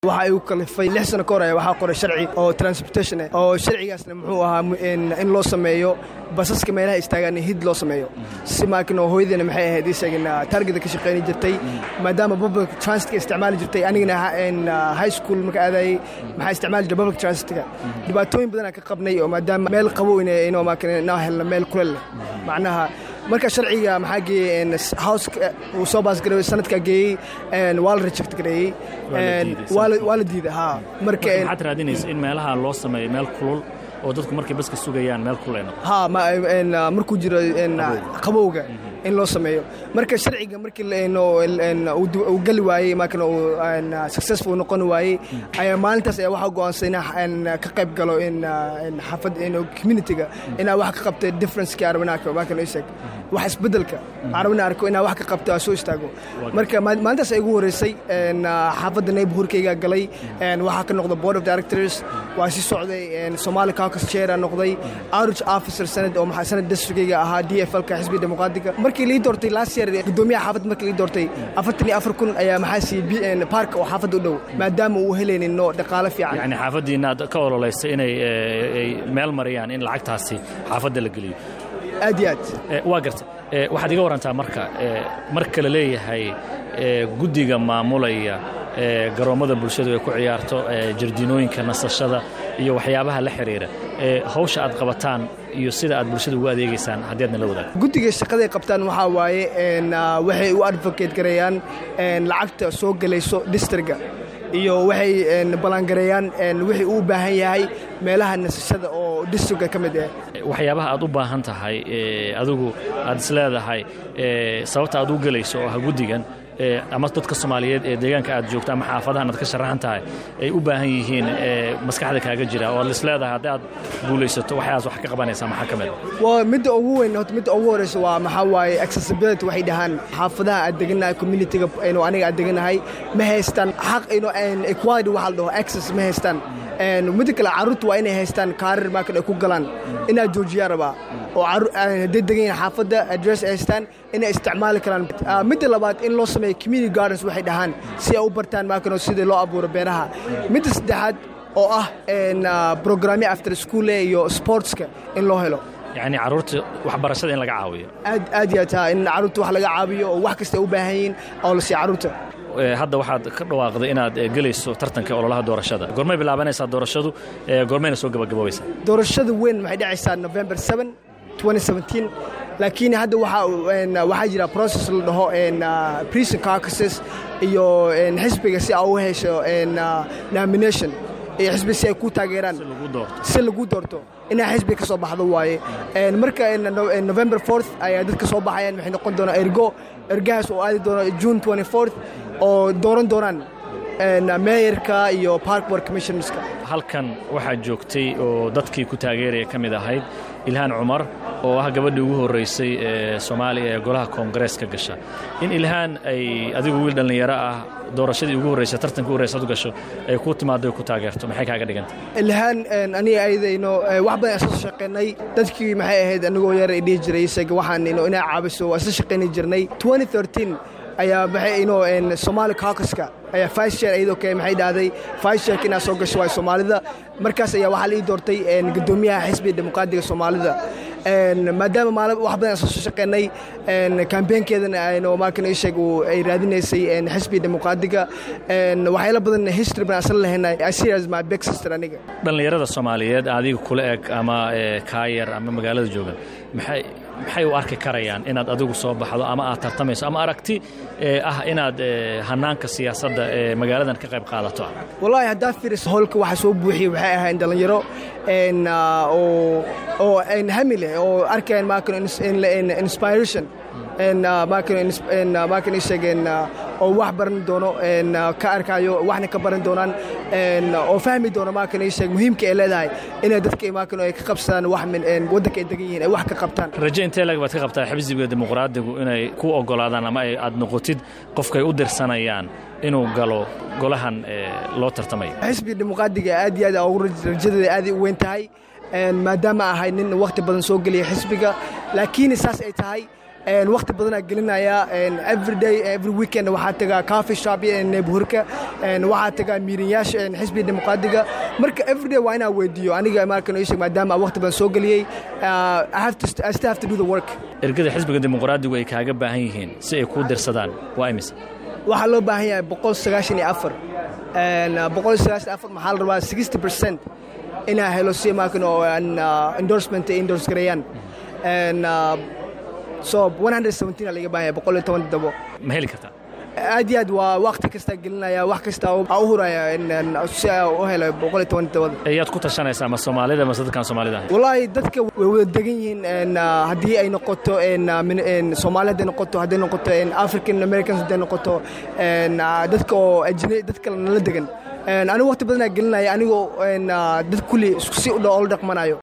waxa ay u kalifay 6 sano ka hor waxa qoray sharci oo transportation oo sharcigaasna muxuu ahaa in loo sameeyo basaska meelaha istaagaan hid loo sameeyo si maakino hooyadena maxay ahayd isagana target ka shaqeyn jirtay maadaama public transport isticmaal jirtay anigana high school marka aaday maxay isticmaal jirtay public transport dhibaatooyin badan ka qabnay oo maadaama meel qabow inoo maakino helna meel kulul macnaha marka sharciga maxaa geeyeen house uu soo baas garay sanadka geeyay wal reject garay wala diiday ha marka waxaad raadinaysaa in meelaha loo sameeyo meel kulul oo dadku markay baska sugayaan meel kulul ha markuu jiro qabowga in loo sameeyo marka sharciga markii uu gali waayay maakina uu successful noqon waayay ayaa maalintaas ayaa waxa go'aansanay in ka qayb galo in xafad community-ga ina wax ka qabto difference ka arabnaaka maakina isag wax isbedelka arabna arko ina wax ka qabto soo istaago marka maalintaas ay ugu horeysay xafadda neighborhoodkayga galay waxa ka noqdo board of directors waa si socday Somali caucus chair noqday outreach officer sanad oo maxaa sanad districtga ahaa DFL ka xisbiga dimuqraadiga markii la doortay last year gudoomiyaha xaafad markii la doortay 44,000 ayaa maxaa si park oo xaafad u dhow maadaama uu helaynin dhaqaale fiican yani xaafadiina ka ololeysay inay meel mariyaan in lacagtaasi xaafadda la geliyo aad waa gartay waxaad iga warantaa marka la leeyahay guddiga maamulaya garoomada bulshadu ay ku ciyaarto jardiinooyinka nasashada iyo waxyaabaha la xiriira hawsha aad qabataan iyo sida aad bulshada ugu adeegaysaan haddii aadna la wadaagto guddiga shaqada ay qabtaan waxa waaye waxay u advocate gareeyaan lacagta soo galayso districtga iyo waxay balangareeyaan wixii uu baahan yahay meelaha nasashada oo districtga ka mid ah waxyaabaha aad u baahan tahay adigu aad isleedahay sababta aad u galayso oo guddigan ama dadka Soomaaliyeed ee deegaanka aad joogto ama xaafadaha aad ka sharaxan tahay ay u baahan yihiin maskaxda kaaga jira oo la isleedahay haddii aad guulaysato waxaas wax ka qabanaysaa maxaa ka mid waa mid ugu weyn mid ugu horeysa waa maxaa waaye accessibility waxay dhahaan xaafadaha aad deganahay community-ga inuu aniga aad deganahay ma haystaan xaq inuu equality waxa la dhaho access ma haystaan mid kale carruurtu waa inay haystaan kaarir marka ay ku galaan inaad joojiyaa rabaa oo haddii degan xaafadda address haystaan inay isticmaali karaan mid labaad in loo sameeyo community gardens waxay dhahaan si ay u bartaan marka sidii loo abuuro beeraha mid saddexaad oo ah programme after school iyo sportska in loo helo يعني carruurta waxbarashada in laga caawiyo aad iyo taa in carruurta wax laga caawiyo oo wax kasta u baahan yihiin oo la si carruurta hadda waxaad ka dhawaaqday inaad galayso tartanka ololaha doorashada goormay bilaabanaysaa doorashadu goormayna soo gabagaboobeysaa doorashada weyn waxay dhacaysaa November 7 2017 laakiin hadda waxa jira process la dhaho precinct caucuses iyo xisbiga si ay u hesho nomination xisbi si ay ku taageeraan si lagu doorto inay xisbi ka soo baxdo waaye marka November 4th ayaa dadka soo baxayaan waxay noqon doonaa ergaas oo aadi doona June 24th oo dooran doonaan mayorka iyo park board commissionerska halkan waxaa joogtay oo dadkii ku taageeraya ka mid ahayd Ilhaan Cumar oo ah gabadhii ugu horeysay ee Soomaaliya ee golaha Congress-ka gasha in Ilhaan ay adigu wiil dhalinyaro ah doorashadii ugu horeysay tartanka ugu horeysay gasho ay ku timaado ku taageerto maxay kaaga dhigantay Ilhaan aniga ayadayno wax badan soo shaqeynay dadkii maxay ahayd anigoo yar ee jiray isaga waxaan inay caabiso waa shaqeynay jirnay 2013 ayaa baxay Somali caucus-ka ayaa vice chair ayadoo kay maxay dhaaday vice chair kina soo gashay Soomaalida markaas ayaa waxa la ii doortay gudoomiyaha xisbiga dimuqraadiga Soomaalida maadaama wax badan soo shaqeynay campaign-keedana ayno markan ay sheego ay raadinaysay xisbiga dimuqraadiga waxyaalo badan history baan asal lahaynay I see as my big sister aniga dhalinyarada Soomaaliyeed adiga kula eg ama kaayar ama magaalada joogan maxay u arki karayaan inaad adigu soo baxdo ama aad tartamayso ama aragti ah inaad hanaanka siyaasadda ee magaaladan ka qayb qaadato wallahi hadda fiiris holka waxa soo buuxiyay waxay ahayn dhalinyaro oo hamile oo arkeen markan inspiration markan isageen oo wax baran doono ka arkayo waxna ka baran doonaan oo fahmi doono markan isag muhiimka ee leedahay inay dadka markan ay ka qabsadaan wax min wadanka ay degan yihiin ay wax ka qabtaan rajo intee laga baad ka qabtaa xisbiga dimuqraadigu inay ku ogolaadaan ama ay aad noqotid qofkay u dirsanayaan inuu galo golahan loo tartamayo xisbiga dimuqraadiga aad iyo aad ugu rajada aad u weyn tahay maadaama ahay nin waqti badan soo galiyay xisbiga laakiin saas ay tahay waqti badan aan gelinayaa every day every weekend waxaa tagaa coffee shop neighborhoodka waxaa tagaa miirinyaasha xisbiga dimuqraadiga marka every day waa inaan weydiiyo aniga markan ii sheeg maadaama aan waqti badan soo geliyey I still have to do the work. ergada xisbiga dimuqraadigu ay kaaga baahan yihiin si ay ku dirsadaan waa imis waxaa loo baahan yahay 194 194 maxaa la rabaa 60% inaa helo si markan oo endorsement endorse gareeyaan so 117 laga baahan yahay 117 ma heli kartaa aad iyo aad waa waqti kasta gelinaya wax kasta u huraya si u helo 117 ayaad ku tashanaysaa ma Soomaalida ma dadkan Soomaalida wallahi dadka way wada degan yihiin hadii ay noqoto Soomaalida noqoto hadii noqoto African Americans hadii noqoto dadka oo ajnabi dadka la degan anigu waqti badan gelinaya anigoo dad kulli isku si u dhaqmanayo